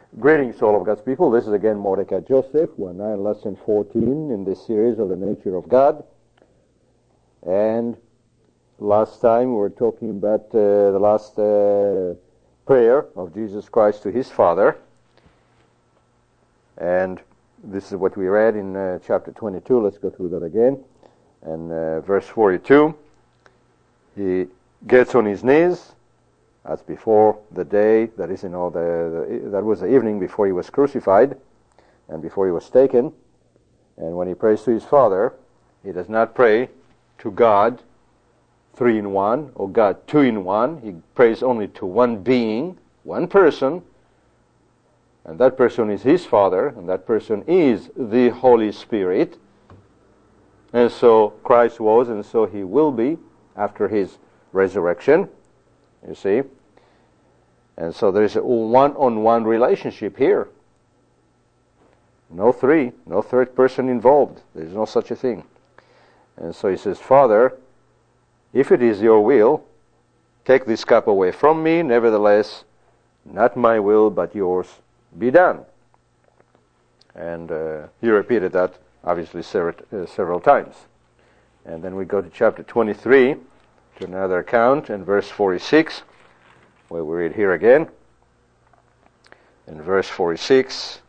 Greetings to all of God's people. This is again Mordecai Joseph. We're now in lesson 14 in this series of the nature of God. And last time we were talking about the last prayer of Jesus Christ to his Father. And this is what we read in chapter 22. Let's go through that again. And verse 42, he gets on his knees. That's before the day, that is, that was the evening before he was crucified and before he was taken. And when he prays to his Father, he does not pray to God 3 in 1 or God 2 in 1. He prays only to one being, one person, and that person is his Father, and that person is the Holy Spirit. And so Christ was, and so he will be after his resurrection. You see? And so there is a one-on-one relationship here. No third person involved. There is no such a thing. And so he says, Father, if it is your will, take this cup away from me. Nevertheless, not my will, but yours be done. And he repeated that, obviously, several times. And then we go to chapter 23, to another account, and verse 46, where we read here again. In verse 46,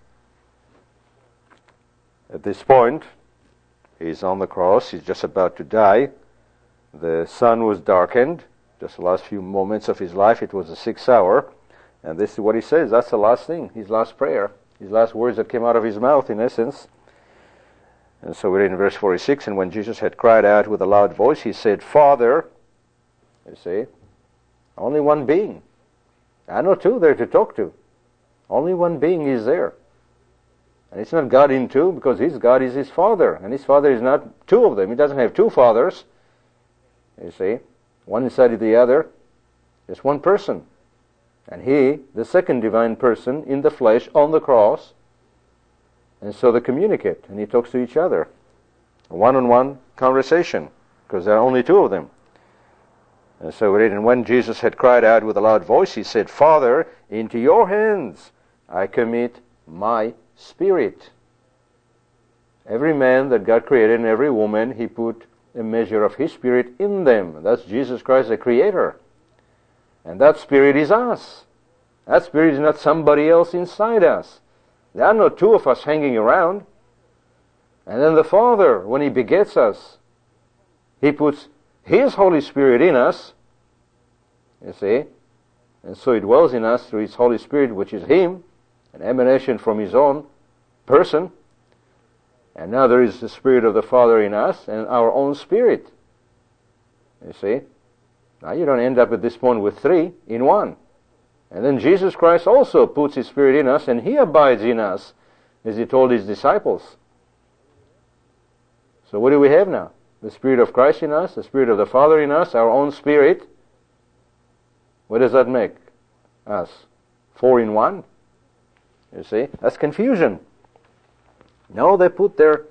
at this point, he's on the cross, he's just about to die. The sun was darkened, just the last few moments of his life. It was the 6th hour, and this is what he says. That's the last thing, his last prayer, his last words that came out of his mouth, in essence. And so we read in verse 46, and when Jesus had cried out with a loud voice, he said, Father, you see, only one being. I know two there to talk to. Only one being is there. And it's not God in two, because his God is his Father. And his Father is not two of them. He doesn't have two fathers. You see, one inside of the other. It's one person. And he, the second divine person in the flesh on the cross. And so they communicate, and he talks to each other. A one-on-one conversation, because there are only two of them. And so we read, and when Jesus had cried out with a loud voice, he said, Father, into your hands I commit my spirit. Every man that God created and every woman, he put a measure of his spirit in them. That's Jesus Christ, the Creator. And that spirit is us. That spirit is not somebody else inside us. There are no two of us hanging around. And then the Father, when he begets us, he puts his Holy Spirit in us, you see, and so he dwells in us through his Holy Spirit, which is him, an emanation from his own person. And now there is the Spirit of the Father in us and our own spirit. You see, now you don't end up at this point with 3 in 1. And then Jesus Christ also puts his Spirit in us, and he abides in us, as he told his disciples. So what do we have now? The Spirit of Christ in us, the Spirit of the Father in us, our own spirit. What does that make us? 4 in 1? You see? That's confusion. No, they put their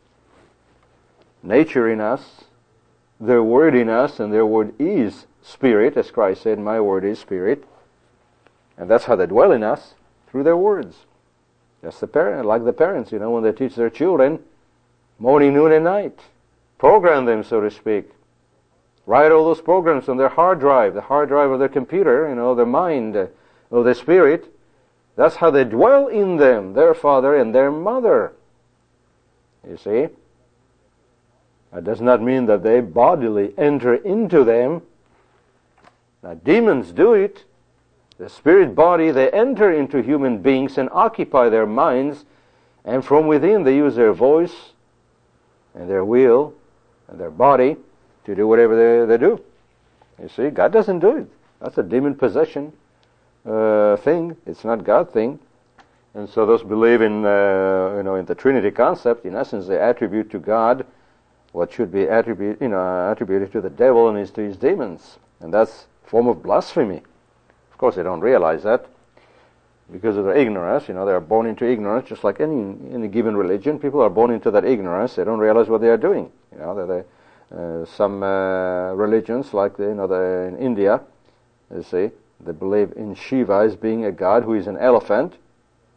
nature in us, their word in us, and their word is spirit, as Christ said, my word is spirit. And that's how they dwell in us, through their words. That's the parent, like the parents, when they teach their children, morning, noon, and night. Program them, so to speak. Write all those programs on their hard drive, the hard drive of their computer, their mind, or their spirit. That's how they dwell in them, their father and their mother. You see? That does not mean that they bodily enter into them. Now, demons do it. The spirit body, they enter into human beings and occupy their minds, and from within they use their voice and their will and their body to do whatever they do. You see, God doesn't do it. That's a demon possession thing. It's not God thing. And so those believe in in the Trinity concept. In essence, they attribute to God what should be attributed to the devil and to his demons, and that's a form of blasphemy. Of course, they don't realize that because of their ignorance. They are born into ignorance, just like any given religion. People are born into that ignorance. They don't realize what they are doing. Some religions, like in India, you see, they believe in Shiva as being a god who is an elephant,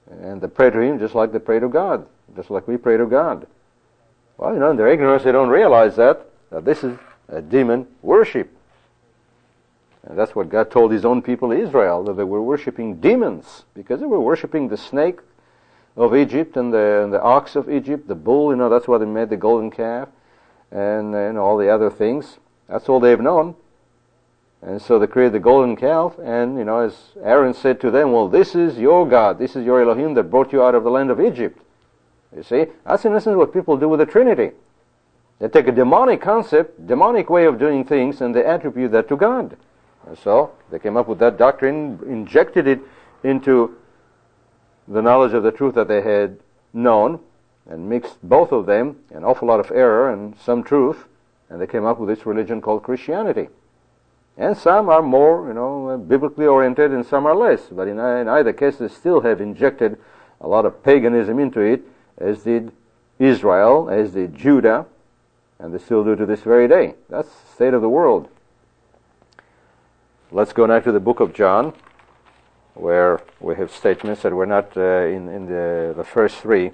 And they pray to him just like they pray to God, just like we pray to God. Well, in their ignorance they don't realize that this is a demon worship. And that's what God told his own people Israel, that they were worshiping demons, because they were worshiping the snake of Egypt and the ox of Egypt, the bull, that's why they made the golden calf, and all the other things. That's all they've known. And so they created the golden calf, and as Aaron said to them, well, this is your God, this is your Elohim that brought you out of the land of Egypt. You see, that's in essence what people do with the Trinity. They take a demonic concept, demonic way of doing things, and they attribute that to God. And so they came up with that doctrine, injected it into the knowledge of the truth that they had known, and mixed both of them, an awful lot of error and some truth, and they came up with this religion called Christianity. And some are more, biblically oriented, and some are less. But in either case, they still have injected a lot of paganism into it, as did Israel, as did Judah, and they still do to this very day. That's the state of the world. Let's go now to the book of John, where we have statements that were not in the first three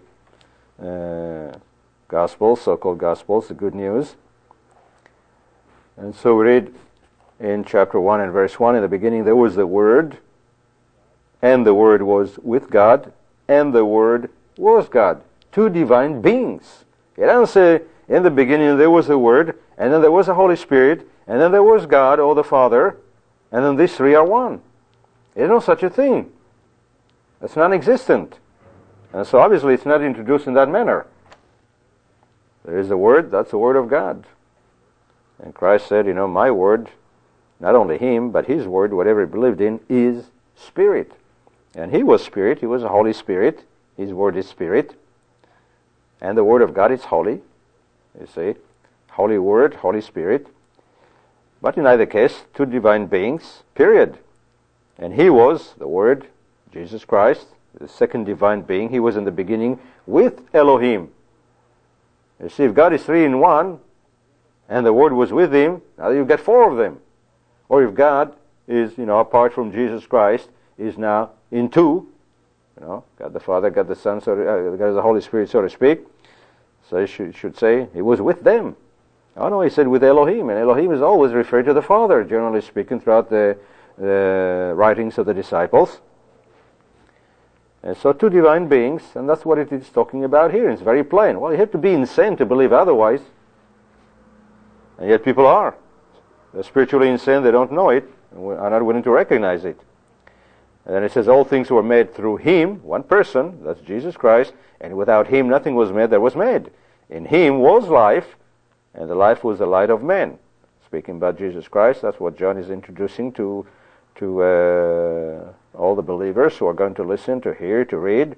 Gospels, so-called Gospels, the good news. And so we read in chapter 1 and verse 1, in the beginning there was the Word, and the Word was with God, and the Word was God. Two divine beings. It doesn't say, in the beginning there was the Word, and then there was the Holy Spirit, and then there was God, or the Father, and then these three are one. There's no such a thing. That's non-existent. And so obviously it's not introduced in that manner. There is the Word, that's the Word of God. And Christ said, my Word, not only Him, but His Word, whatever He believed in, is Spirit. And He was Spirit, He was the Holy Spirit. His Word is Spirit. And the Word of God is holy. You see, Holy Word, Holy Spirit. But in either case, two divine beings, period. And He was, the Word, Jesus Christ, the second divine being. He was in the beginning with Elohim. You see, if God is three in one, and the Word was with Him, now you've got four of them. Or if God is, apart from Jesus Christ, is now in two, God the Father, God the Son, God the Holy Spirit, so to speak. So you should say, He was with them. Oh no, He said with Elohim, and Elohim is always referred to the Father, generally speaking, throughout the writings of the disciples. And so two divine beings, and that's what it is talking about here. It's very plain. Well, you have to be insane to believe otherwise. And yet people are. They're spiritually insane, they don't know it, and are not willing to recognize it. And then it says, all things were made through Him, one person, that's Jesus Christ, and without Him nothing was made that was made. In Him was life, and the life was the light of men. Speaking about Jesus Christ, that's what John is introducing to all the believers who are going to listen, to hear, to read.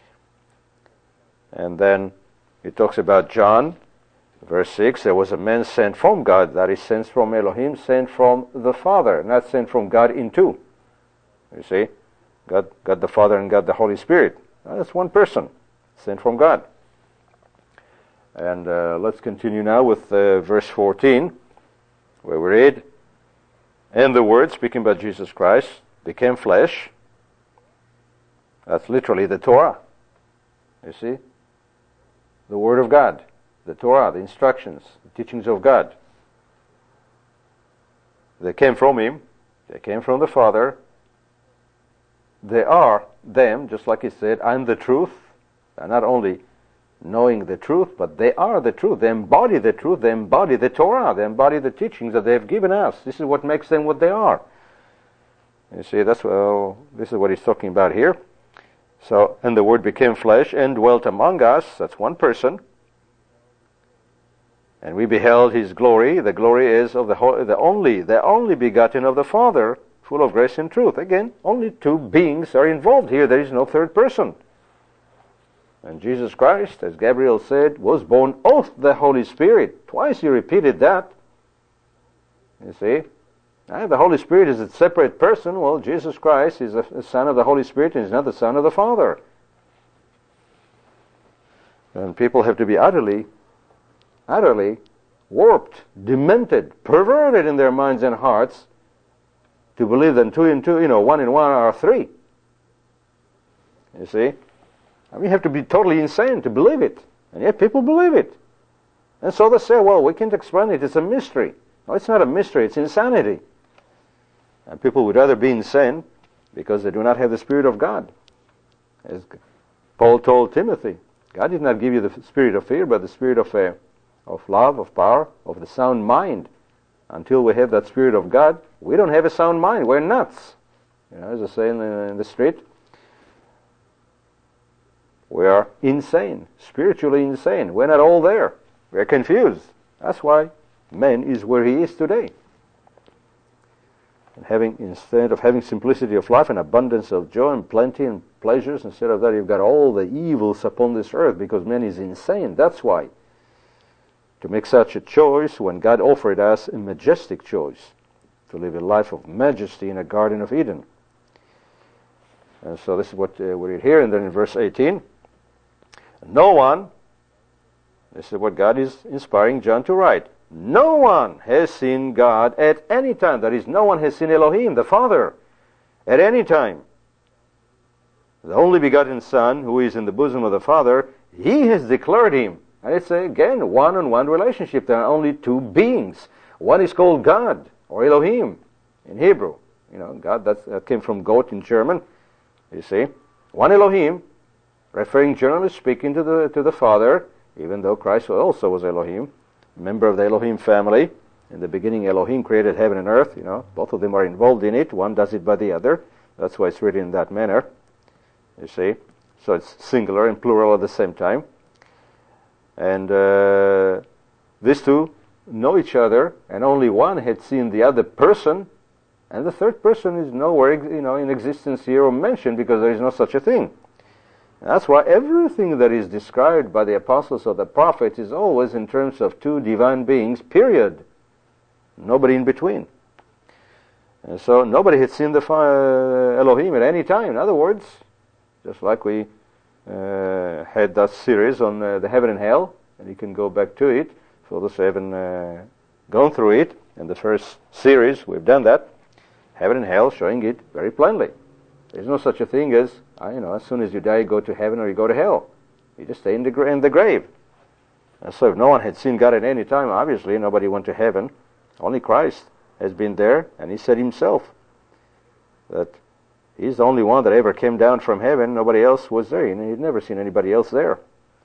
And then it talks about John, verse 6, there was a man sent from God, that is, sent from Elohim, sent from the Father, not sent from God in two. You see, God the Father and God the Holy Spirit. That's one person, sent from God. And let's continue now with verse 14, where we read, and the Word, speaking about Jesus Christ, became flesh. That's literally the Torah. You see, the Word of God, the Torah, the instructions, the teachings of God. They came from Him, they came from the Father. They are them, just like He said, I'm the truth. They're not only knowing the truth, but they are the truth. They embody the truth. They embody the Torah. They embody the teachings that they have given us. This is what makes them what they are. You see, this is what He's talking about here. So, and the Word became flesh and dwelt among us. That's one person. And we beheld His glory. The glory is of the only begotten of the Father, full of grace and truth. Again, only two beings are involved here. There is no third person. And Jesus Christ, as Gabriel said, was born of the Holy Spirit. Twice He repeated that. You see? And the Holy Spirit is a separate person. Well, Jesus Christ is the Son of the Holy Spirit and He's not the Son of the Father. And people have to be utterly warped, demented, perverted in their minds and hearts to believe that 2 and 2, 1 and 1 are 3. You see? I mean, you have to be totally insane to believe it. And yet people believe it. And so they say, well, we can't explain it. It's a mystery. No, it's not a mystery. It's insanity. And people would rather be insane because they do not have the Spirit of God. As Paul told Timothy, God did not give you the spirit of fear, but the spirit of love, of power, of the sound mind. Until we have that Spirit of God, we don't have a sound mind. We're nuts. You know, as I say in the street, we are insane, spiritually insane. We're not all there. We're confused. That's why man is where he is today. And instead of having simplicity of life and abundance of joy and plenty and pleasures, instead of that you've got all the evils upon this earth because man is insane. That's why. To make such a choice when God offered us a majestic choice to live a life of majesty in a Garden of Eden. And so this is what we read here, and then in verse 18, no one, this is what God is inspiring John to write, no one has seen God at any time. That is, no one has seen Elohim, the Father, at any time. The only begotten Son, who is in the bosom of the Father, He has declared Him. And it's again one-on-one relationship. There are only two beings. One is called God, or Elohim, in Hebrew. You know, God, that came from Gott in German. You see, one Elohim, referring generally speaking to the Father, even though Christ also was Elohim, member of the Elohim family. In the beginning, Elohim created heaven and earth. You know, both of them are involved in it. One does it by the other. That's why it's written in that manner. You see, so it's singular and plural at the same time. And these two know each other, and only one had seen the other person, and the third person is nowhere, in existence here or mentioned because there is no such a thing. That's why everything that is described by the apostles or the prophets is always in terms of two divine beings, period. Nobody in between. And so nobody had seen the Elohim at any time. In other words, just like we had that series on the heaven and hell, and you can go back to it for those who haven't gone through it. In the first series, we've done that. Heaven and hell, showing it very plainly. There's no such a thing as, as soon as you die, you go to heaven or you go to hell. You just stay in the grave. And so if no one had seen God at any time, obviously nobody went to heaven. Only Christ has been there, and He said Himself that He's the only one that ever came down from heaven. Nobody else was there. He'd never seen anybody else there.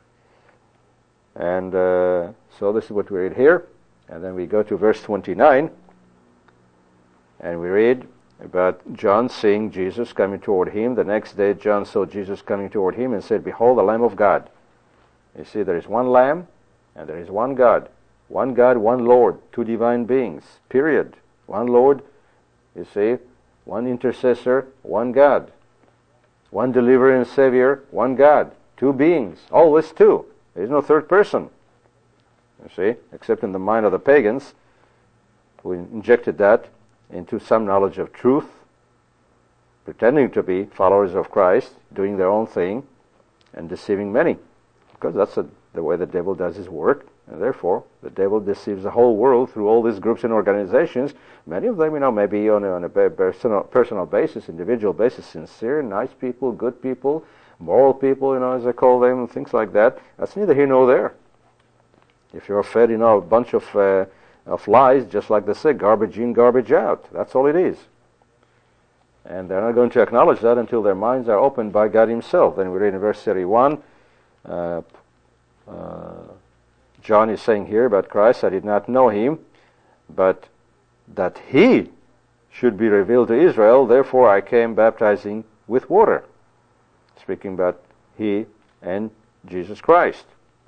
And so this is what we read here. And then we go to verse 29, and we read about John seeing Jesus coming toward him. The next day John saw Jesus coming toward him and said, behold, the Lamb of God. You see, there is one Lamb and there is one God. One God, one Lord, two divine beings, period. One Lord, you see, one intercessor, one God. One deliverer and Savior, one God. Two beings, always two. There is no third person. You see, except in the mind of the pagans, who injected that into some knowledge of truth, pretending to be followers of Christ, doing their own thing, and deceiving many. Because that's the way the devil does his work, and therefore the devil deceives the whole world through all these groups and organizations. Many of them, maybe on a personal basis, individual basis, sincere, nice people, good people, moral people, as I call them, things like that. That's neither here nor there. If you're fed, a bunch of lies, just like they say, garbage in, garbage out. That's all it is. And they're not going to acknowledge that until their minds are opened by God Himself. Then we read in verse 31, John is saying here about Christ, I did not know Him, but that He should be revealed to Israel, therefore I came baptizing with water. Speaking about He and Jesus Christ.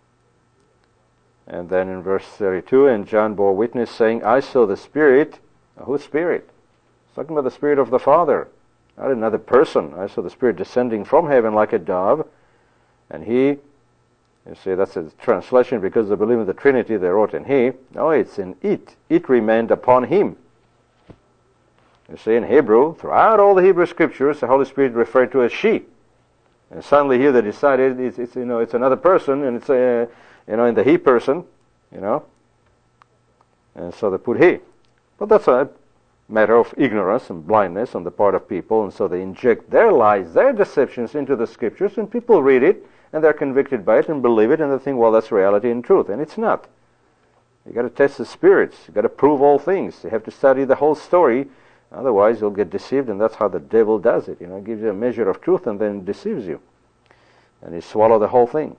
And then in verse 32, and John bore witness, saying, I saw the Spirit. Whose Spirit? It's talking about the Spirit of the Father, not another person. I saw the Spirit descending from heaven like a dove, and He, you see, that's a translation because they believe in the Trinity, they wrote in He. No, it's in it. It remained upon Him. You see, in Hebrew, throughout all the Hebrew Scriptures, the Holy Spirit referred to as she. And suddenly here they decided it's another person, and it's in the he person, and so they put he. But that's matter of ignorance and blindness on the part of people, and so they inject their lies, their deceptions into the Scriptures, and people read it, and they're convicted by it and believe it, and they think, well, that's reality and truth, and it's not. You've got to test the spirits. You've got to prove all things. You have to study the whole story, otherwise you'll get deceived, and that's how the devil does it. He gives you a measure of truth and then deceives you, and he swallows the whole thing.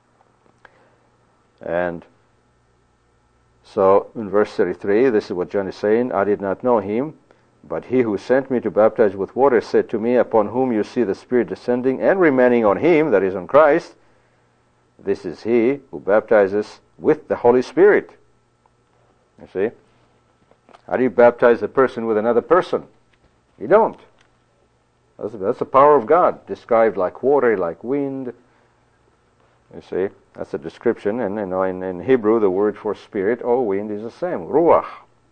And so in verse 33, this is what John is saying, I did not know him, but he who sent me to baptize with water said to me, upon whom you see the Spirit descending and remaining on him, that is on Christ, this is he who baptizes with the Holy Spirit. You see? How do you baptize a person with another person? You don't. That's the power of God, described like water, like wind. You see? That's a description, and in Hebrew the word for spirit or wind is the same, ruach.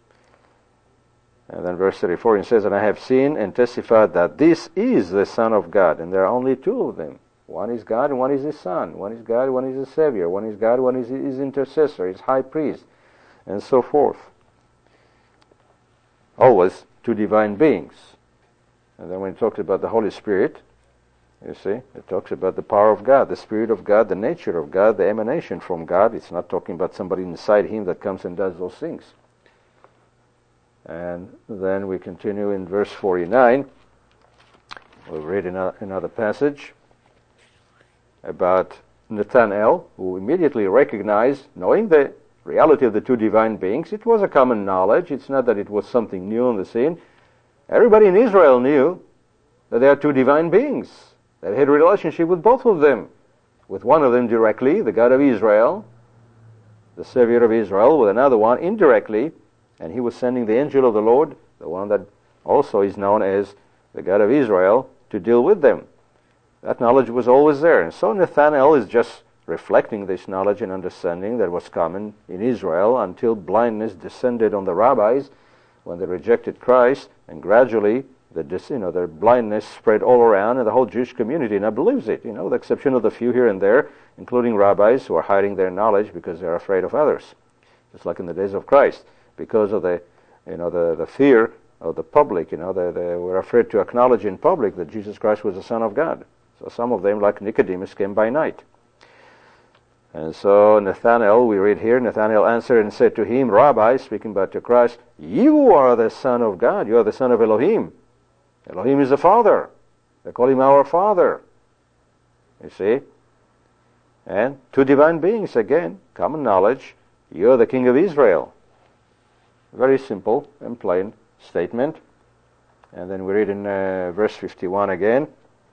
And then verse 34, it says, and I have seen and testified that this is the Son of God, and there are only two of them. One is God and one is His Son. One is God, one is His Savior. One is God, one is His intercessor, His high priest, and so forth. Always two divine beings. And then when it talks about the Holy Spirit, you see, it talks about the power of God, the Spirit of God, the nature of God, the emanation from God. It's not talking about somebody inside Him that comes and does those things. And then we continue in verse 49. We'll read another passage about Nathanael, who immediately recognized, knowing the reality of the two divine beings, it was a common knowledge. It's not that it was something new on the scene. Everybody in Israel knew that there are two divine beings. They had a relationship with both of them. With one of them directly, the God of Israel, the Savior of Israel, with another one indirectly, and he was sending the angel of the Lord, the one that also is known as the God of Israel, to deal with them. That knowledge was always there. And so Nathanael is just reflecting this knowledge and understanding that was common in Israel until blindness descended on the rabbis when they rejected Christ, and gradually their blindness spread all around, and the whole Jewish community now believes it, with the exception of the few here and there, including rabbis who are hiding their knowledge because they're afraid of others, just like in the days of Christ, because of the fear of the public. They were afraid to acknowledge in public that Jesus Christ was the Son of God. So some of them, like Nicodemus, came by night. And so Nathanael, we read here, Nathanael answered and said to him, Rabbi, speaking about to Christ, you are the Son of God, you are the Son of Elohim. Elohim is the Father. They call Him our Father. You see? And two divine beings, again, common knowledge, you are the King of Israel. Very simple and plain statement. And then we read in verse 51 again,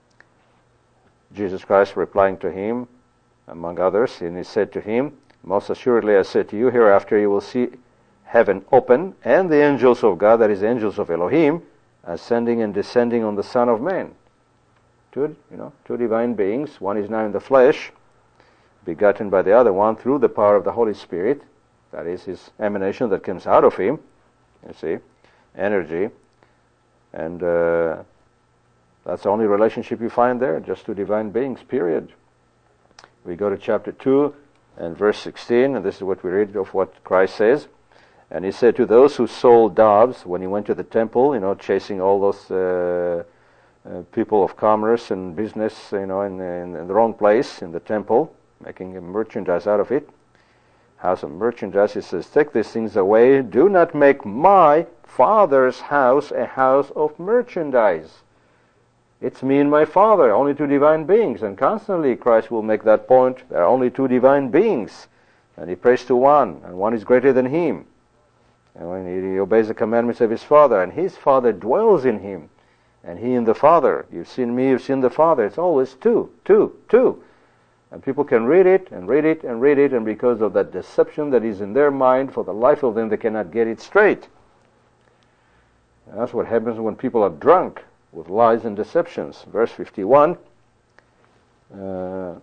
Jesus Christ replying to him, among others, and He said to him, most assuredly I say to you, hereafter you will see heaven open, and the angels of God, that is, angels of Elohim, ascending and descending on the Son of Man. Two divine beings. One is now in the flesh, begotten by the other one through the power of the Holy Spirit. That is His emanation that comes out of Him. You see, energy. And that's the only relationship you find there, just two divine beings, period. We go to chapter 2 and verse 16, and this is what we read of what Christ says. And He said to those who sold doves when He went to the temple, chasing all those people of commerce and business, in the wrong place, in the temple, making a merchandise out of it, house of merchandise, He says, take these things away. Do not make my Father's house a house of merchandise. It's me and my Father, only two divine beings. And constantly Christ will make that point. There are only two divine beings. And He prays to one, and one is greater than Him. And when He obeys the commandments of His Father, and His Father dwells in Him, and He in the Father. You've seen me, you've seen the Father. It's always two. And people can read it, and read it, and read it, and because of that deception that is in their mind, for the life of them, they cannot get it straight. And that's what happens when people are drunk with lies and deceptions. Verse 51, not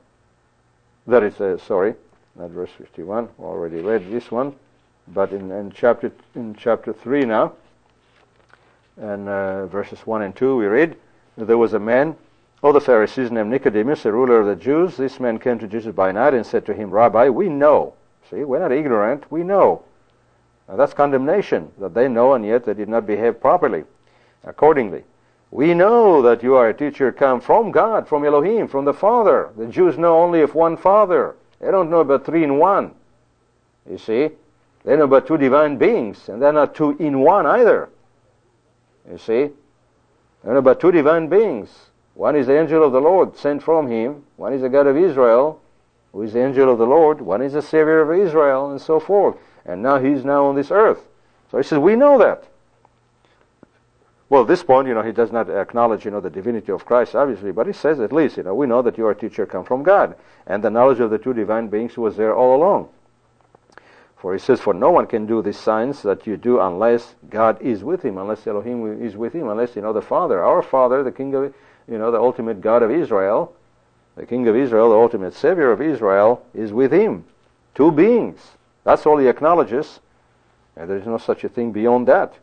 verse 51, we already read this one, but in chapter 3 now, and verses 1 and 2 we read, there was a man of the Pharisees named Nicodemus, a ruler of the Jews. This man came to Jesus by night and said to him, Rabbi, we know, see, we're not ignorant, we know. And that's condemnation, that they know and yet they did not behave properly, accordingly. We know that you are a teacher come from God, from Elohim, from the Father. The Jews know only of one Father. They don't know about three in one. You see? They know about two divine beings, and they're not two in one either. You see? They know about two divine beings. One is the angel of the Lord, sent from Him. One is the God of Israel, who is the angel of the Lord. One is the Savior of Israel, and so forth. And now He's now on this earth. So he says, we know that. Well, at this point, he does not acknowledge, the divinity of Christ, obviously, but he says at least, we know that your teacher come from God. And the knowledge of the two divine beings was there all along. For he says, for no one can do these signs that you do unless God is with him, unless Elohim is with him, unless, the Father, our Father, the King of, the ultimate God of Israel, the King of Israel, the ultimate Savior of Israel, is with him. Two beings. That's all he acknowledges. And there is no such a thing beyond that.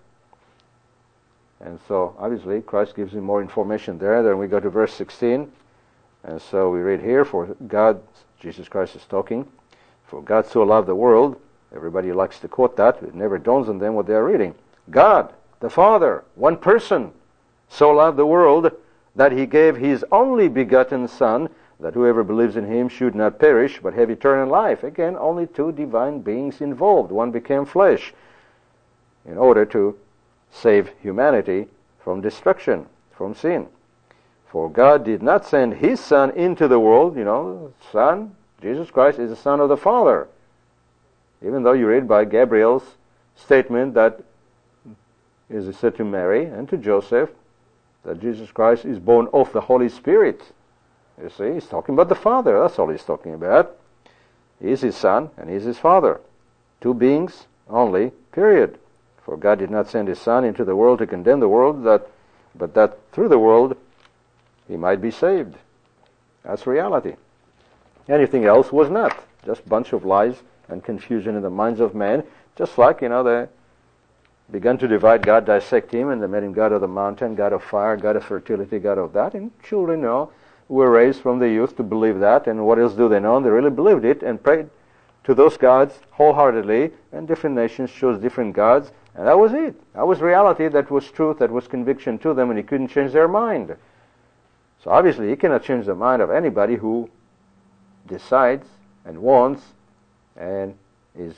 And so, obviously, Christ gives him more information there. Then we go to verse 16. And so we read here, for God, Jesus Christ is talking, for God so loved the world. Everybody likes to quote that. It never dawns on them what they are reading. God, the Father, one person, so loved the world that He gave His only begotten Son, that whoever believes in Him should not perish, but have eternal life. Again, only two divine beings involved. One became flesh in order to save humanity from destruction, from sin. For God did not send His Son into the world. Son, Jesus Christ, is the Son of the Father. Even though you read by Gabriel's statement that is said to Mary and to Joseph that Jesus Christ is born of the Holy Spirit. You see, he's talking about the Father. That's all he's talking about. He is His Son and He is His Father. Two beings only, period. For God did not send His Son into the world to condemn the world, but that through the world He might be saved. That's reality. Anything else was not. Just a bunch of lies and confusion in the minds of men. Just like, they began to divide God, dissect Him, and they made Him God of the mountain, God of fire, God of fertility, God of that. And children, were raised from the youth to believe that. And what else do they know? They really believed it and prayed to those gods wholeheartedly. And different nations chose different gods. And that was it. That was reality. That was truth. That was conviction to them, and He couldn't change their mind. So obviously He cannot change the mind of anybody who decides and wants and is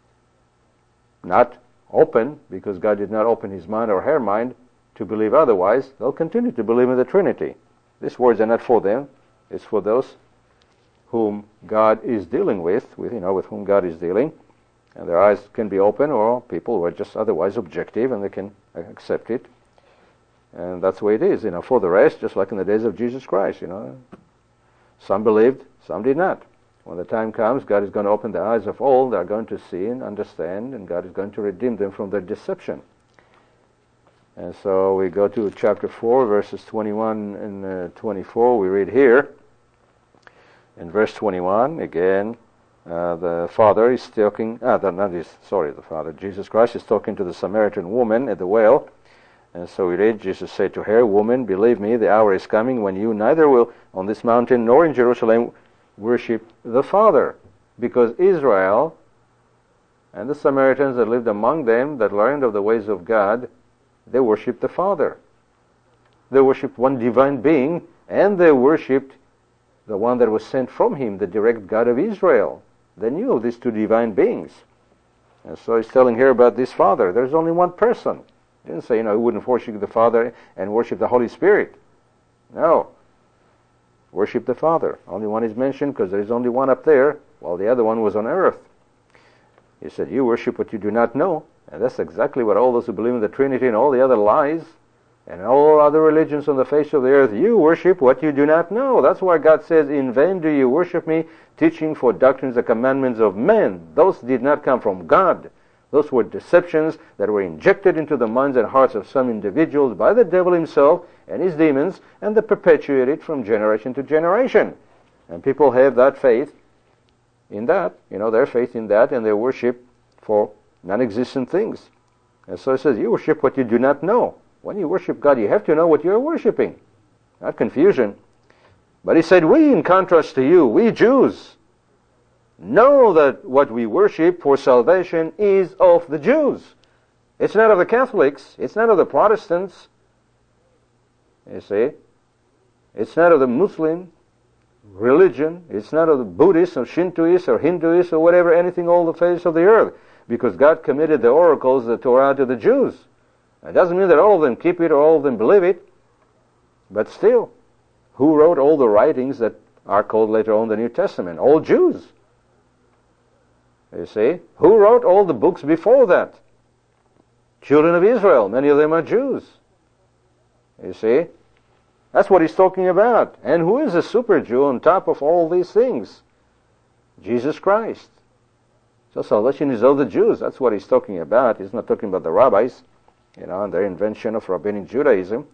not open, because God did not open his mind or her mind to believe otherwise. They'll continue to believe in the Trinity. These words are not for them. It's for those whom God is dealing with whom God is dealing. And their eyes can be open, or people who are just otherwise objective and they can accept it. And that's the way it is. For the rest, just like in the days of Jesus Christ, some believed, some did not. When the time comes, God is going to open the eyes of all. They are going to see and understand, and God is going to redeem them from their deception. And so we go to chapter 4, verses 21 and 24. We read here, in verse 21, again, the Father is talking, the Father, Jesus Christ is talking to the Samaritan woman at the well. And so we read, Jesus said to her, Woman, believe me, the hour is coming when you neither will on this mountain nor in Jerusalem worship the Father. Because Israel and the Samaritans that lived among them, that learned of the ways of God, they worshipped the Father. They worshipped one divine being, and they worshipped the one that was sent from Him, the direct God of Israel. They knew of these two divine beings. And so He's telling here about this Father. There's only one person. He didn't say, He wouldn't worship the Father and worship the Holy Spirit. No. Worship the Father. Only one is mentioned because there is only one up there, while the other one was on earth. He said, you worship what you do not know. And that's exactly what all those who believe in the Trinity and all the other lies and all other religions on the face of the earth, you worship what you do not know. That's why God says, in vain do you worship me, teaching for doctrines the commandments of men. Those did not come from God. Those were deceptions that were injected into the minds and hearts of some individuals by the devil himself and his demons, and they perpetuate it from generation to generation. And people have that faith in that, their faith in that, and they worship for non-existent things. And so it says, you worship what you do not know. When you worship God, you have to know what you are worshiping. Not confusion. But he said, we, in contrast to you, we Jews, know that what we worship for salvation is of the Jews. It's not of the Catholics. It's not of the Protestants. You see? It's not of the Muslim religion. It's not of the Buddhists or Shintoists or Hinduists or whatever, anything on the face of the earth. Because God committed the oracles, the Torah, to the Jews. It doesn't mean that all of them keep it or all of them believe it. But still, who wrote all the writings that are called later on the New Testament? All Jews. You see? Who wrote all the books before that? Children of Israel. Many of them are Jews. You see? That's what he's talking about. And who is a super Jew on top of all these things? Jesus Christ. So salvation is of the Jews. That's what he's talking about. He's not talking about the rabbis, and their invention of rabbinic Judaism.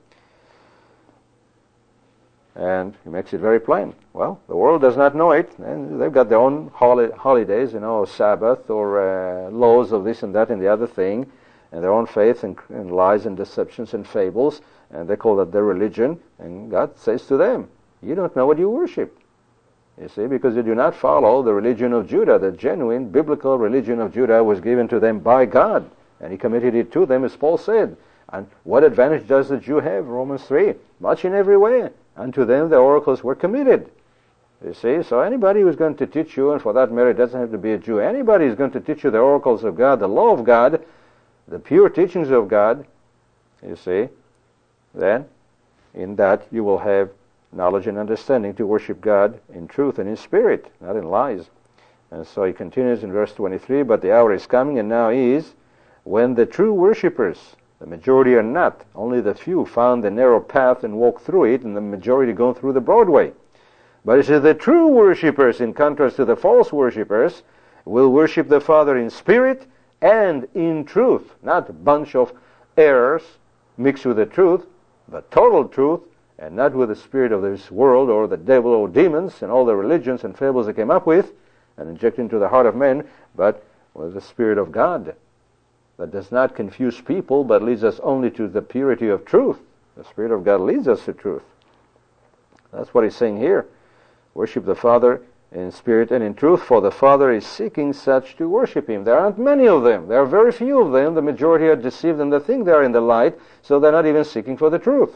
And he makes it very plain. Well, the world does not know it, and they've got their own holidays, Sabbath or laws of this and that and the other thing, and their own faith and lies and deceptions and fables, and they call that their religion. And God says to them, you don't know what you worship. You see, because you do not follow the religion of Judah. The genuine biblical religion of Judah was given to them by God, and he committed it to them, as Paul said. And what advantage does the Jew have? Romans 3. Much in every way. Unto them the oracles were committed. You see, so anybody who's going to teach you, and for that matter it doesn't have to be a Jew, anybody who's going to teach you the oracles of God, the law of God, the pure teachings of God, you see, then in that you will have knowledge and understanding to worship God in truth and in spirit, not in lies. And so he continues in verse 23, but the hour is coming, and now is, when the true worshippers, the majority are not, only the few found the narrow path and walk through it, and the majority go through the broad way. But it says the true worshippers, in contrast to the false worshippers, will worship the Father in spirit and in truth. Not a bunch of errors mixed with the truth, but total truth, and not with the spirit of this world or the devil or demons and all the religions and fables they came up with and inject into the heart of men, but with the Spirit of God that does not confuse people but leads us only to the purity of truth. The Spirit of God leads us to truth. That's what he's saying here. Worship the Father in spirit and in truth, for the Father is seeking such to worship him. There aren't many of them. There are very few of them. The majority are deceived and they think they are in the light, so they're not even seeking for the truth.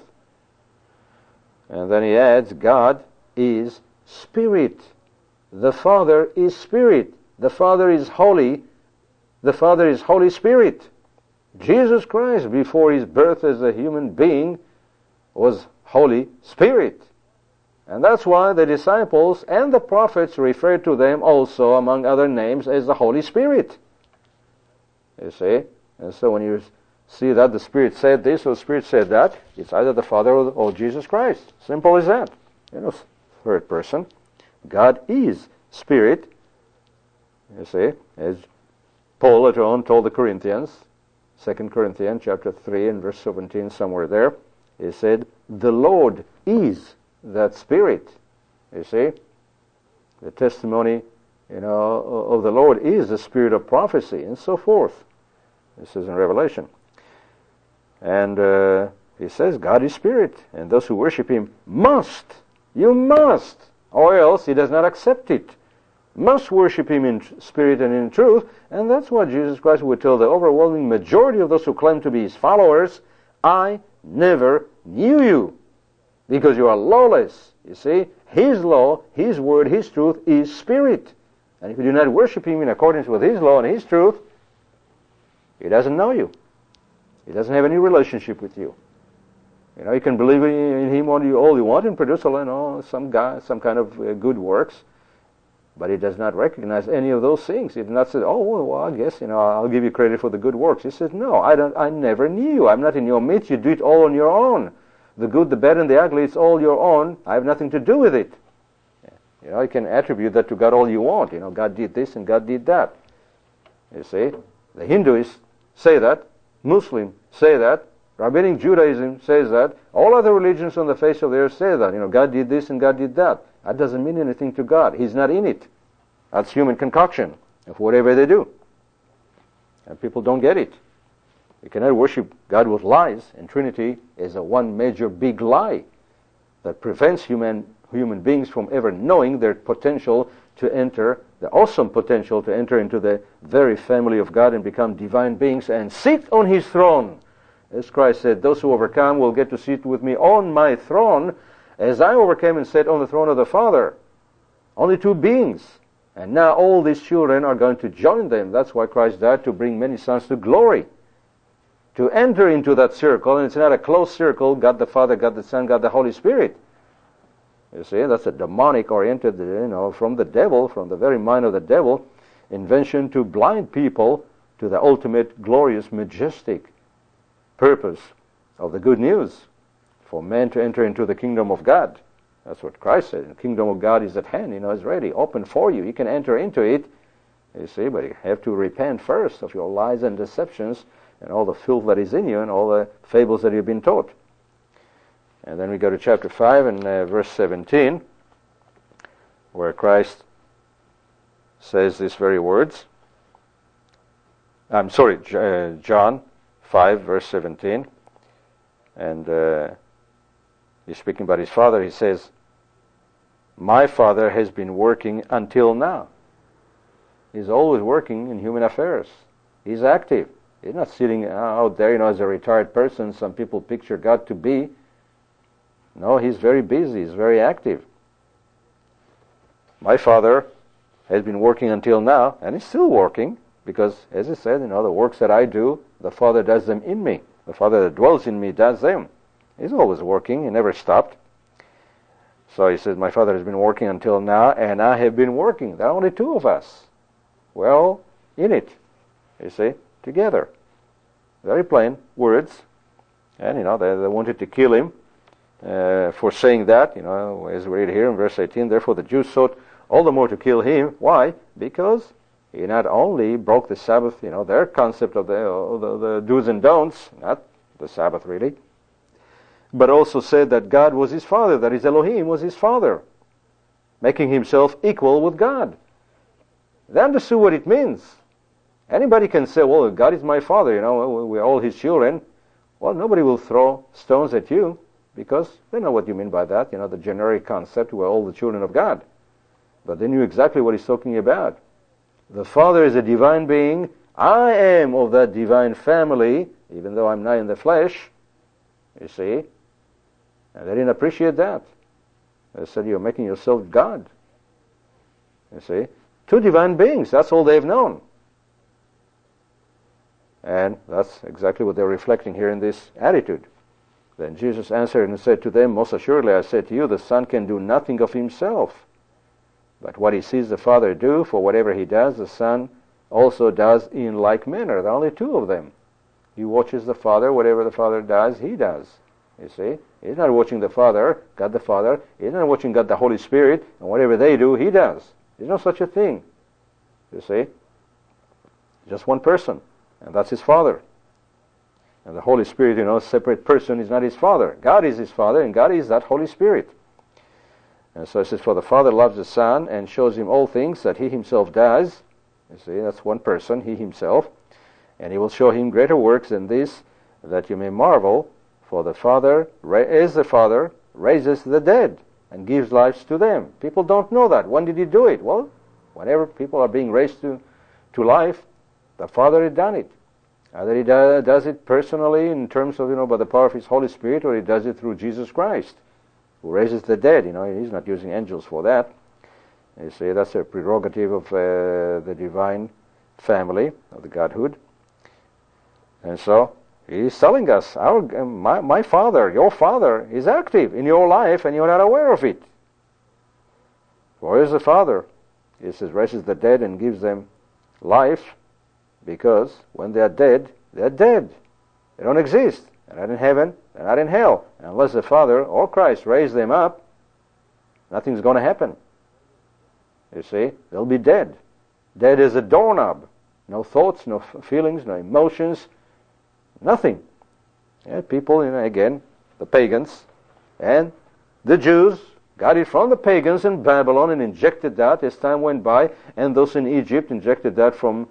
And then he adds, God is spirit. The Father is spirit. The Father is holy. The Father is Holy Spirit. Jesus Christ, before his birth as a human being, was Holy Spirit. And that's why the disciples and the prophets referred to them also, among other names, as the Holy Spirit. You see? And so when you see that the Spirit said this or the Spirit said that, it's either the Father or Jesus Christ. Simple as that. Third person. God is Spirit. You see? As Paul later on told the Corinthians, 2 Corinthians chapter 3 and verse 17, somewhere there, he said, the Lord is that Spirit. You see? The testimony, of the Lord is the spirit of prophecy, and so forth. This is in Revelation. And he says God is spirit, and those who worship him must, or else he does not accept it, must worship him in spirit and in truth. And that's what Jesus Christ would tell the overwhelming majority of those who claim to be his followers, I never knew you, because you are lawless. You see, his law, his word, his truth is spirit. And if you do not worship him in accordance with his law and his truth, he doesn't know you. He doesn't have any relationship with you. You can believe in him all you want and produce some kind of good works, but he does not recognize any of those things. He does not say, I guess I'll give you credit for the good works. He says, no, I never knew you. I'm not in your midst. You do it all on your own. The good, the bad, and the ugly, it's all your own. I have nothing to do with it. You can attribute that to God all you want. God did this and God did that. You see, the Hindus say that, Muslims say that, Rabbinic Judaism says that, all other religions on the face of the earth say that. God did this and God did that. That doesn't mean anything to God. He's not in it. That's human concoction of whatever they do. And people don't get it. You cannot worship God with lies, and Trinity is a one major big lie that prevents human beings from ever knowing their potential to enter, the awesome potential to enter into the very family of God and become divine beings and sit on His throne. As Christ said, those who overcome will get to sit with me on my throne, as I overcame and sat on the throne of the Father. Only two beings. And now all these children are going to join them. That's why Christ died, to bring many sons to glory. To enter into that circle, and it's not a closed circle, God the Father, God the Son, God the Holy Spirit. You see, that's a demonic-oriented, from the devil, from the very mind of the devil, invention to blind people to the ultimate, glorious, majestic purpose of the good news, for man to enter into the kingdom of God. That's what Christ said. The kingdom of God is at hand, it's ready, open for you. You can enter into it, you see, but you have to repent first of your lies and deceptions and all the filth that is in you and all the fables that you've been taught. And then we go to chapter 5 and verse 17, where Christ says these very words. John 5, verse 17. And he's speaking about his Father. He says, my Father has been working until now. He's always working in human affairs. He's active. He's not sitting out there, as a retired person some people picture God to be. No, He's very busy. He's very active. My Father has been working until now, and He's still working, because, as He said, the works that I do, the Father does them in me. The Father that dwells in me does them. He's always working. He never stopped. So He says, my Father has been working until now, and I have been working. There are only two of us. Well, in it, you see, together. Very plain words. And, they wanted to kill Him for saying that, as we read here in verse 18. Therefore the Jews sought all the more to kill Him. Why? Because He not only broke the Sabbath, their concept of the do's and don'ts, not the Sabbath really, but also said that God was His Father, that His Elohim was His Father, making Himself equal with God. They understood what it means. Anybody can say, well, God is my Father, we're all His children. Well, nobody will throw stones at you, because they know what you mean by that, the generic concept, we're all the children of God. But they knew exactly what He's talking about. The Father is a divine being. I am of that divine family, even though I'm not in the flesh, you see. And they didn't appreciate that. They said, you're making yourself God. You see. Two divine beings, that's all they've known. And that's exactly what they're reflecting here in this attitude. Then Jesus answered and said to them, most assuredly I say to you, the Son can do nothing of Himself, but what He sees the Father do, for whatever He does, the Son also does in like manner. There are only two of them. He watches the Father. Whatever the Father does, He does. You see? He's not watching the Father, God the Father. He's not watching God the Holy Spirit, and whatever they do, He does. There's no such a thing. You see? Just one person, and that's His Father. And the Holy Spirit, a separate person is not His Father. God is His Father, and God is that Holy Spirit. And so it says, for the Father loves the Son and shows Him all things that He Himself does. You see, that's one person, He Himself. And He will show Him greater works than this, that you may marvel. For the Father, as the Father, raises the dead and gives life to them. People don't know that. When did He do it? Well, whenever people are being raised to life, the Father had done it. Either He does it personally in terms of, by the power of His Holy Spirit, or He does it through Jesus Christ, who raises the dead. He's not using angels for that. You see, that's a prerogative of the divine family, of the Godhood. And so, He's telling us, my Father, your Father, is active in your life, and you're not aware of it. For is the Father? He says, raises the dead and gives them life, because when they are dead, they're dead. They don't exist. They're not in heaven, they're not in hell. And unless the Father or Christ raise them up, nothing's going to happen. You see, they'll be dead. Dead as a doorknob. No thoughts, no feelings, no emotions, nothing. Yeah, people, again, the pagans and the Jews got it from the pagans in Babylon and injected that as time went by, and those in Egypt injected that from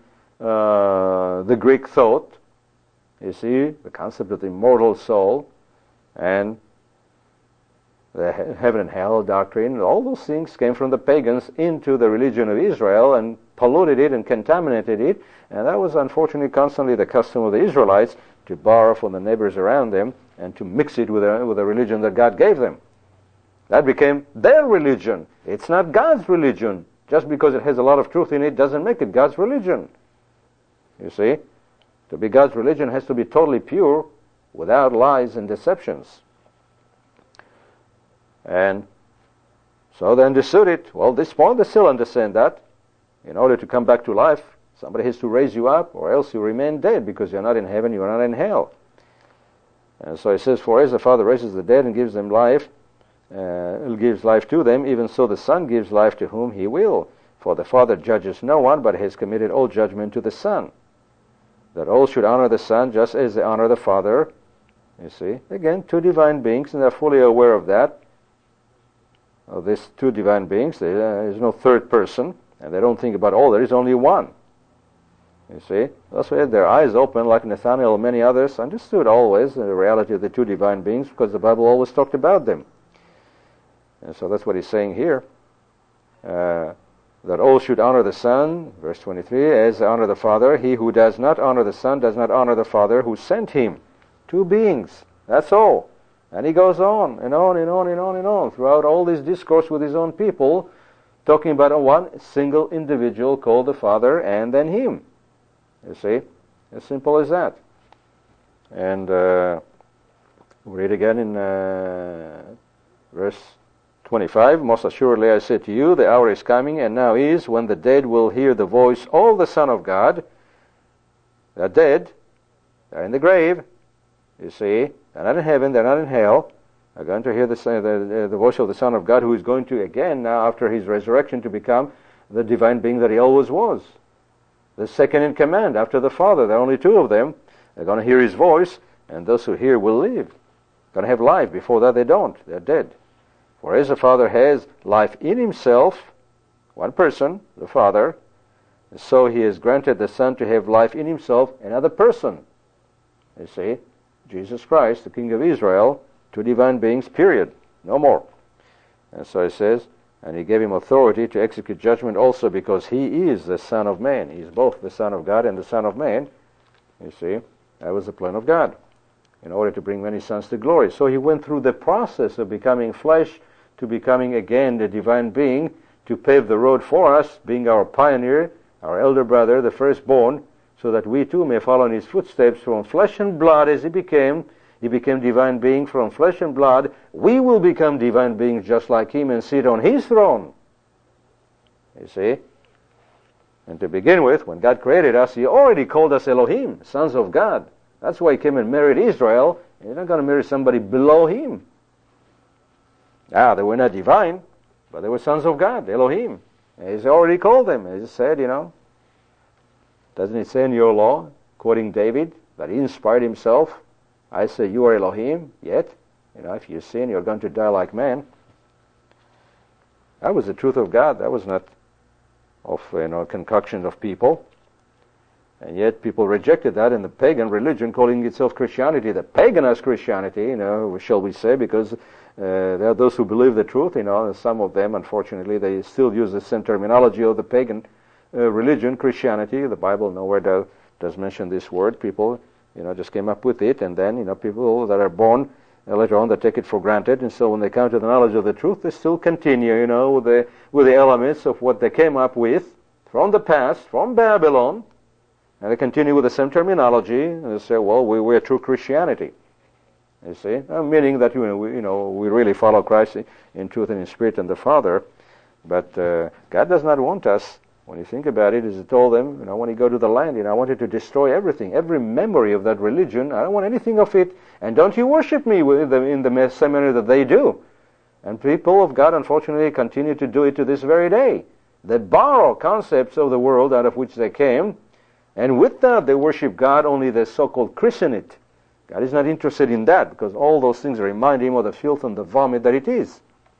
the Greek thought. You see, the concept of the immortal soul, and the heaven and hell doctrine, all those things came from the pagans into the religion of Israel and polluted it and contaminated it. And that was unfortunately constantly the custom of the Israelites, to borrow from the neighbors around them and to mix it with a religion that God gave them. That became their religion. It's not God's religion. Just because it has a lot of truth in it doesn't make it God's religion. You see? To be God's religion has to be totally pure, without lies and deceptions. And so they understood it. Well, at this point they still understand that. In order to come back to life, somebody has to raise you up, or else you remain dead, because you're not in heaven, you're not in hell. And so it says, for as the Father raises the dead and gives them life, gives life to them, even so the Son gives life to whom he will. For the Father judges no one, but has committed all judgment to the Son, that all should honor the Son just as they honor the Father. You see, again, two divine beings, and they're fully aware of that, of these two divine beings. There is no third person, and they don't think about, oh, there is only one. You see, that's why their eyes open, like Nathanael and many others understood always the reality of the two divine beings, because the Bible always talked about them. And so that's what he's saying here, that all should honor the Son, verse 23, as they honor the Father. He who does not honor the Son does not honor the Father who sent him. Two beings, that's all. And he goes on and on and on and on and on throughout all this discourse with his own people, talking about one single individual called the Father, and then him. You see, as simple as that. And read again in verse 25. Most assuredly I say to you, the hour is coming, and now is, when the dead will hear the voice of the Son of God. They're dead. They're in the grave. You see, they're not in heaven. They're not in hell. They're going to hear the voice of the Son of God, who is going to, again, now after his resurrection, to become the divine being that he always was. The second in command after the Father. There are only two of them. They're going to hear his voice, and those who hear will live. Going to have life. Before that they don't. They're dead. For as the Father has life in himself, one person, the Father, so he has granted the Son to have life in himself, another person. You see, Jesus Christ, the King of Israel, two divine beings, period. No more. And so it says, and he gave him authority to execute judgment also, because he is the Son of Man. He is both the Son of God and the Son of Man. You see, that was the plan of God, in order to bring many sons to glory. So he went through the process of becoming flesh, to becoming again the divine being, to pave the road for us, being our pioneer, our elder brother, the firstborn, so that we too may follow in his footsteps. From flesh and blood as he became divine being. From flesh and blood we will become divine beings just like him and sit on his throne. You see? And to begin with, when God created us, he already called us Elohim, sons of God. That's why he came and married Israel. You're not going to marry somebody below him. They were not divine, but they were sons of God, Elohim. And he's already called them. He said, doesn't it say in your law, quoting David, that he inspired himself? I say, you are Elohim, yet, if you sin, you're going to die like man. That was the truth of God. That was not of, concoction of people. And yet people rejected that in the pagan religion, calling itself Christianity. The paganized Christianity, shall we say, because there are those who believe the truth, and some of them, unfortunately, they still use the same terminology of the pagan religion, Christianity. The Bible nowhere does mention this word. People, just came up with it, and then, people that are born later on, they take it for granted, and so when they come to the knowledge of the truth, they still continue, with the elements of what they came up with from the past, from Babylon, and they continue with the same terminology, and they say, well, we're true Christianity. You see, meaning that we really follow Christ in truth and in spirit and the Father. But God does not want us. When you think about it, as he told them, when you go to the land, I wanted to destroy everything, every memory of that religion. I don't want anything of it. And don't you worship me in the same manner that they do. And people of God, unfortunately, continue to do it to this very day. They borrow concepts of the world out of which they came, and with that they worship God, only the so-called christen it. God is not interested in that, because all those things remind him of the filth and the vomit that it is.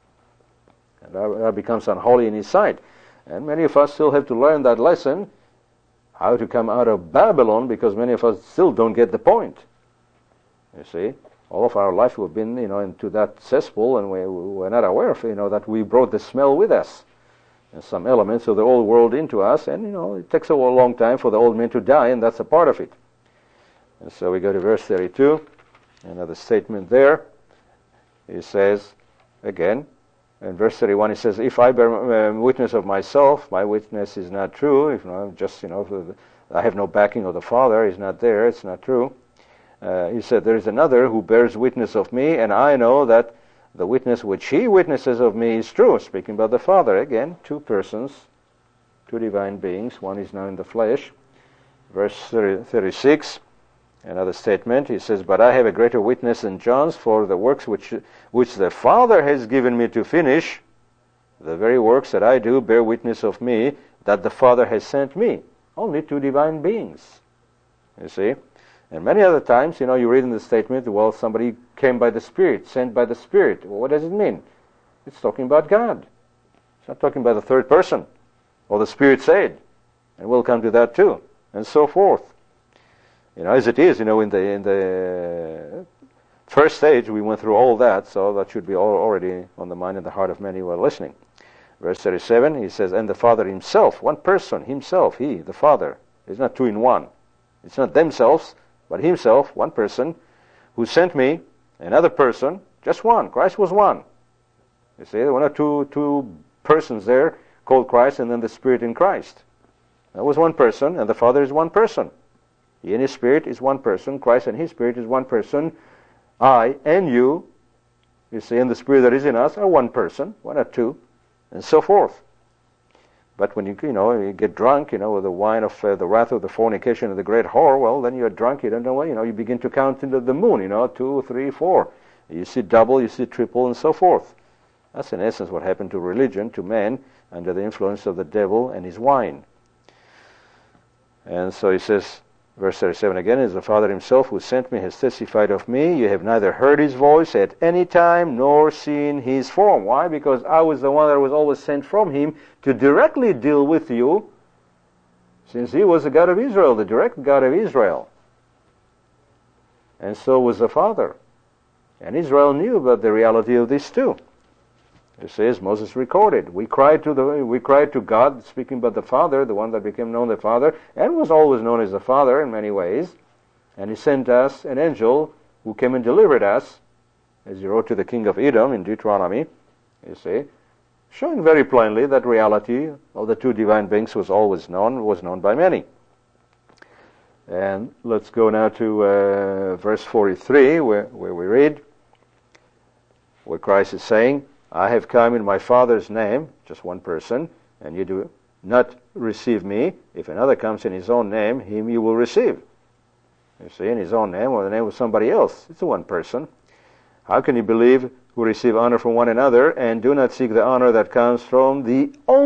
And that becomes unholy in his sight. And many of us still have to learn that lesson, how to come out of Babylon, because many of us still don't get the point. You see, All of our life we've been, into that cesspool, and we're not aware of, that we brought the smell with us, and some elements of the old world into us, and, it takes a long time for the old man to die, and that's a part of it. And so we go to verse 32, another statement there. He says, again, in verse 31, he says, if I bear witness of myself, my witness is not true. If I'm just, I have no backing of the Father, he's not there, it's not true. He said, there is another who bears witness of me, and I know that the witness which he witnesses of me is true. Speaking about the Father, again, two persons, two divine beings, one is now in the flesh. Verse 36, another statement, he says, but I have a greater witness than John's, for the works which the Father has given me to finish, the very works that I do bear witness of me, that the Father has sent me. Only two divine beings. You see? And many other times, you read in the statement, well, somebody came by the Spirit, sent by the Spirit. Well, what does it mean? It's talking about God. It's not talking about the third person, or the Spirit said. And we'll come to that too, and so forth. As it is, in the first stage, we went through all that, so that should be already on the mind and the heart of many who are listening. Verse 37, he says, and the Father himself, one person, himself, he, the Father, is not two in one. It's not themselves, but himself, one person, who sent me, another person, just one. Christ was one. You see, there were not two persons there called Christ and then the Spirit in Christ. That was one person, and the Father is one person. He and His Spirit is one person. Christ and His Spirit is one person. I and you see, and the Spirit that is in us are one person, one or two, and so forth. But when you get drunk, with the wine of the wrath of the fornication of the great whore, well, then you're drunk, you don't know what, you begin to count into the moon, 2, 3, 4. You see double, you see triple, and so forth. That's in essence what happened to religion, to man, under the influence of the devil and his wine. And so he says, verse 37 again, is the Father himself who sent me has testified of me. You have neither heard his voice at any time nor seen his form. Why? Because I was the one that was always sent from him to directly deal with you, since he was the God of Israel, the direct God of Israel. And so was the Father. And Israel knew about the reality of this too. It says, Moses recorded, we cried to God, speaking about the Father, the one that became known the Father, and was always known as the Father in many ways. And he sent us an angel who came and delivered us, as he wrote to the king of Edom in Deuteronomy, you see, showing very plainly that reality of the two divine beings was known by many. And let's go now to verse 43, where we read, where Christ is saying, I have come in my Father's name, just one person, and you do not receive me. If another comes in his own name, him you will receive. You see, in his own name or the name of somebody else. It's one person. How can you believe who receive honor from one another and do not seek the honor that comes from the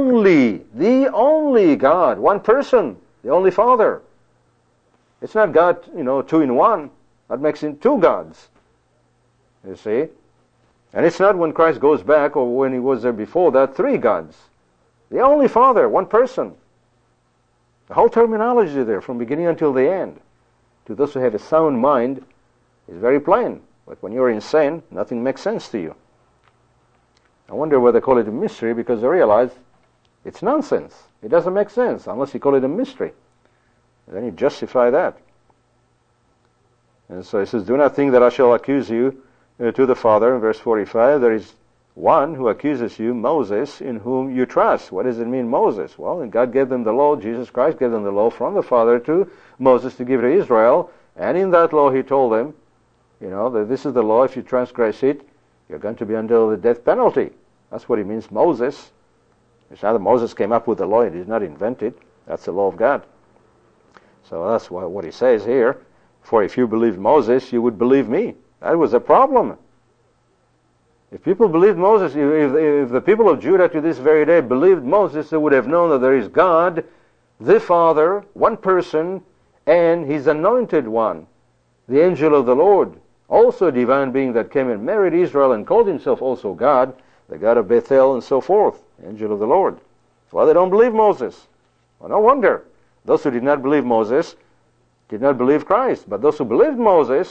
only God, one person, the only Father? It's not God, two in one. That makes him two gods. You see? And it's not when Christ goes back or when he was there before that, three gods. The only Father, one person. The whole terminology there from beginning until the end. To those who have a sound mind is very plain. But when you're insane, nothing makes sense to you. I wonder why they call it a mystery, because they realize it's nonsense. It doesn't make sense unless you call it a mystery. And then you justify that. And so he says, do not think that I shall accuse you to the Father. In verse 45, there is one who accuses you, Moses, in whom you trust. What does it mean, Moses? Well, and God gave them the law, Jesus Christ gave them the law from the Father to Moses to give to Israel, and in that law he told them, that this is the law, if you transgress it, you're going to be under the death penalty. That's what it means, Moses. It's not that Moses came up with the law, it is not invented. That's the law of God. So that's what he says here. For if you believed Moses, you would believe me. That was a problem. If people believed Moses, if the people of Judah to this very day believed Moses, they would have known that there is God, the Father, one person, and His anointed one, the angel of the Lord, also a divine being that came and married Israel and called himself also God, the God of Bethel and so forth, angel of the Lord. Well, they don't believe Moses. Well, no wonder. Those who did not believe Moses did not believe Christ. But those who believed Moses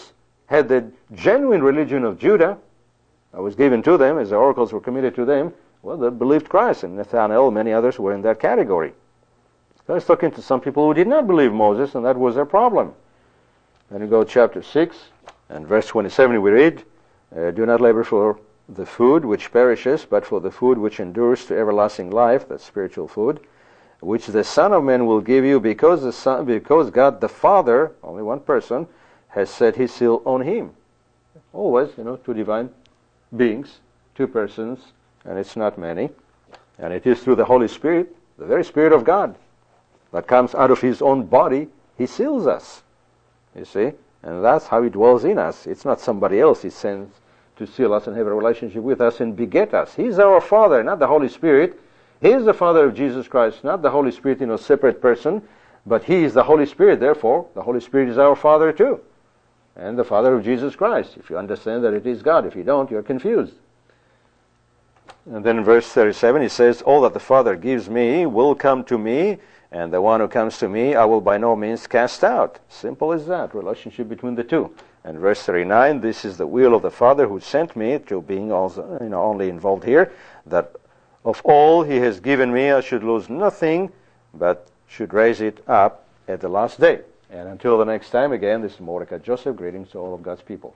had the genuine religion of Judah that was given to them as the oracles were committed to them, well, they believed Christ, and Nathanael and many others were in that category. So I was talking to some people who did not believe Moses, and that was their problem. Then we go to chapter 6, and verse 27 we read, do not labor for the food which perishes, but for the food which endures to everlasting life, that's spiritual food, which the Son of Man will give you, because God the Father, only one person, has set his seal on him. Always, two divine beings, two persons, and it's not many. And it is through the Holy Spirit, the very Spirit of God, that comes out of his own body, he seals us. You see? And that's how he dwells in us. It's not somebody else he sends to seal us and have a relationship with us and beget us. He's our Father, not the Holy Spirit. He is the Father of Jesus Christ, not the Holy Spirit in a separate person, but he is the Holy Spirit. Therefore, the Holy Spirit is our Father too, and the Father of Jesus Christ. If you understand that it is God, if you don't, you're confused. And then in verse 37 he says, all that the Father gives me will come to me, and the one who comes to me I will by no means cast out. Simple as that, relationship between the two. And verse 39, this is the will of the Father who sent me, to being also only involved here, that of all he has given me I should lose nothing, but should raise it up at the last day. And until the next time, again, this is Mordecai Joseph, greetings to all of God's people.